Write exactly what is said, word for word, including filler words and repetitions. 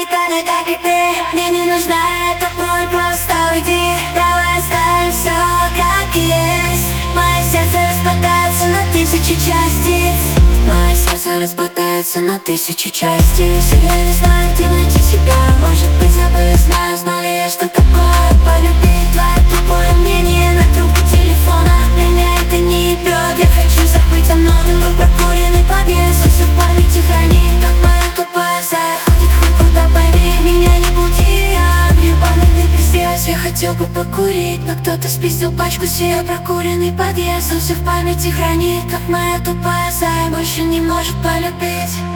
такая, как и ты. Мне не нужна эта боль, просто уйди. Давай оставим все как есть. Мое сердце распадается на тысячи частиц. Мое сердце распадается на тысячи частиц. Я не знаю, где найти себя. Может быть, я бы знаю, знал ли я, что такое полюбить. Твое тупое мнение на трубку телефона. Меня это не ебет. Я хочу забыть о многом, но прокуренный подъезд все в памяти хранит. Как моя тупая заходит хоть куда, пойми. Меня не буди, я ебаный пиздец. Я хотел бы покурить, но кто-то спиздил пачку себе. Прокуренный подъезд все в памяти хранит. Как моя тупая зая больше не может полюбить.